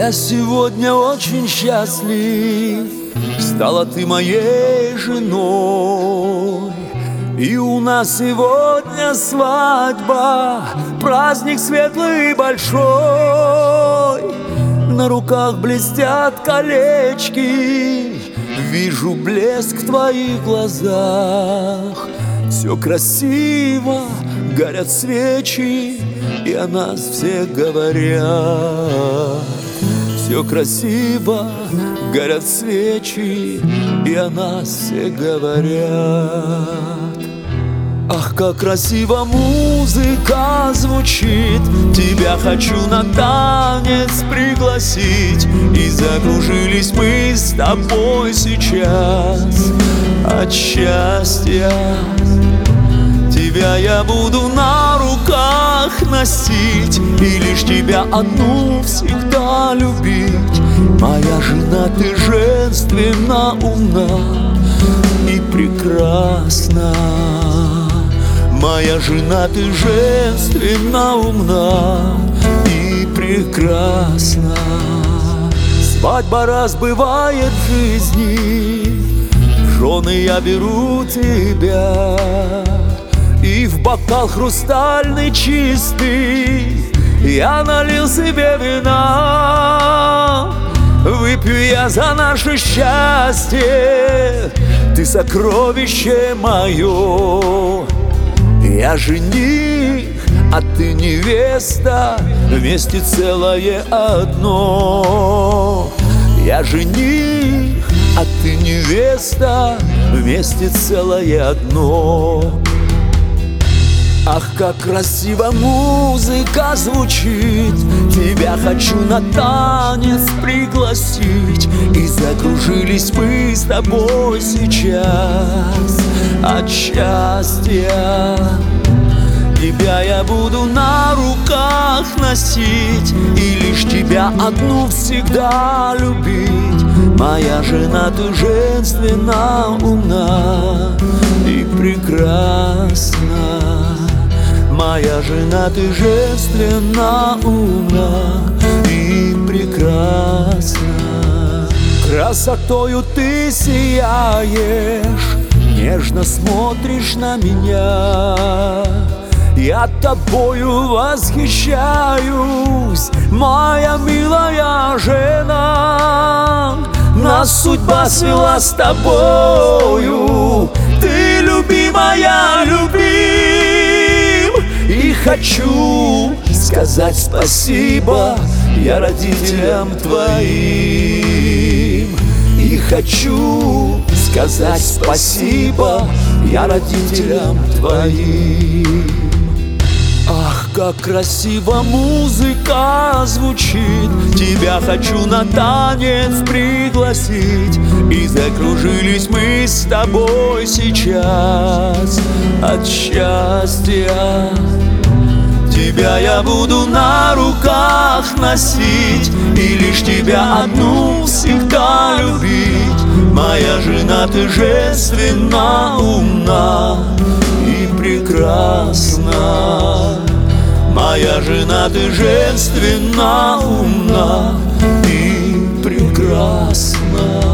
Я сегодня очень счастлив, стала ты моей женой. И у нас сегодня свадьба, праздник светлый и большой. На руках блестят колечки, вижу блеск в твоих глазах. Все красиво, горят свечи, и о нас все говорят. Все красиво, горят свечи, и о нас все говорят. Ах, как красиво музыка звучит, тебя хочу на танец пригласить. И закружились мы с тобой сейчас от счастья. Тебя я буду на руках носить и лишь тебя одну всегда любить. Моя жена, ты женственна, умна и прекрасна. Моя жена, ты женственна, умна и прекрасна. Свадьба раз бывает в жизни, в жены я беру тебя. И в бокал хрустальный чистый я налил себе вина. Выпью я за наше счастье, ты сокровище мое. Я жених, а ты невеста, вместе целое одно. Я жених, а ты невеста, вместе целое одно. Ах, как красиво музыка звучит, тебя хочу на танец пригласить. И закружились мы с тобой сейчас от счастья. Тебя я буду на руках носить и лишь тебя одну всегда любить. Моя жена, ты женственна, умна и прекрасна. Моя жена, ты женственна, умна и прекрасна. Красотою ты сияешь, нежно смотришь на меня. Я тобою восхищаюсь, моя милая жена. Нас судьба свела с тобою, ты любимая, любим. И хочу сказать спасибо я родителям твоим. И хочу сказать спасибо я родителям твоим. Ах, как красиво музыка звучит, тебя хочу на танец пригласить. И закружились мы с тобой сейчас от счастья. Тебя я буду на руках носить и лишь тебя одну всегда любить. Моя жена, ты женственна, умна и прекрасна. Моя жена, ты женственна, умна и прекрасна.